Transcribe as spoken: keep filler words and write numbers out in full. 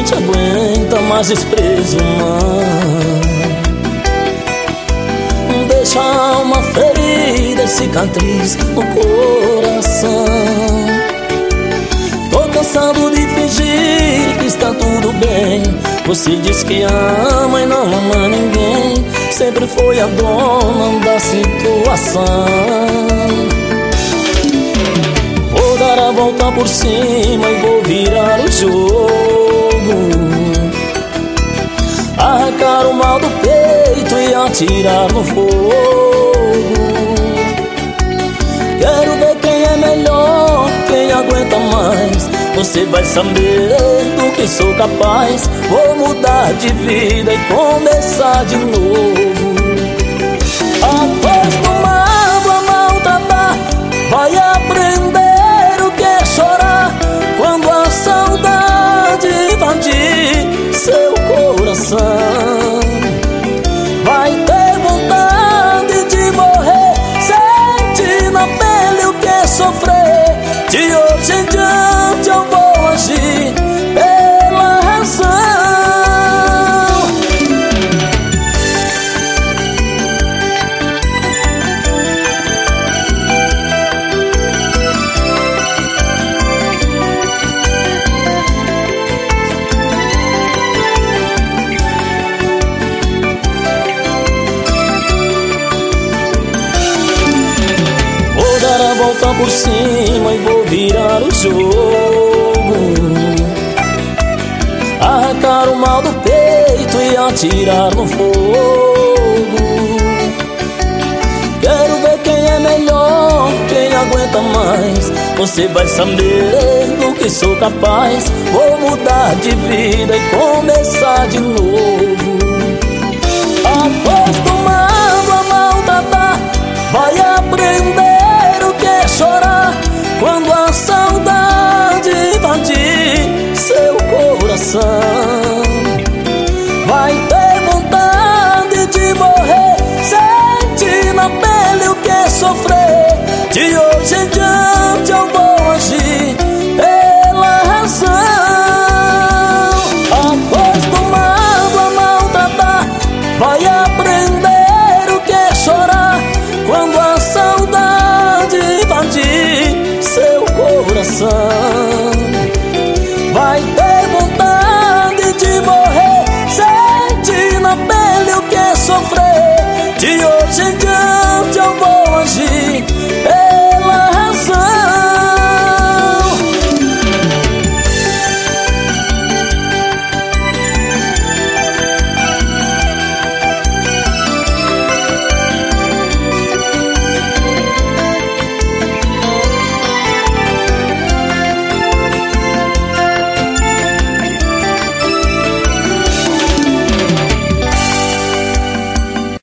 te aguenta mais desprezo, não. Deixa a alma ferida e cicatriz no coração. Tô cansado de fingir que está tudo bem. Você diz que ama e não ama ninguém. Sempre foi a dona da situação. Vou dar a volta por cima e vou virar o jogo, arrancar o mal do peito e atirar no fogo. Quero ver quem é melhor, quem aguenta mais. Você vai saber do que sou capaz. Vou mudar de vida e começar de novo. Acostumado a maltratar, vai aprender o que é chorar quando a saudade invadir seu coração. Vai ter vontade de morrer, sentir na pele o que é sofrer. De hoje em diante eu vou agir pela razão. Vou dar a volta por cima e vou virar o jogo, arrancar o mal do peito e atirar no fogo. Quero ver quem é melhor, quem aguenta mais. Você vai saber do que sou capaz. Vou mudar de vida e começar de novo. Acostumado a maltratar, vai aprender o que é chorar quando a saudade invadir seu coração. Vai ter vontade de morrer, sentir na pele o que é sofrer. De hoje em diante eu vou agir pela razão. Acostumado a maltratar, vai aprender o que é chorar quando a saudade invadir seu coração. Vai ter vontade de morrer, sentir na pele o que é sofrer. De hoje em diante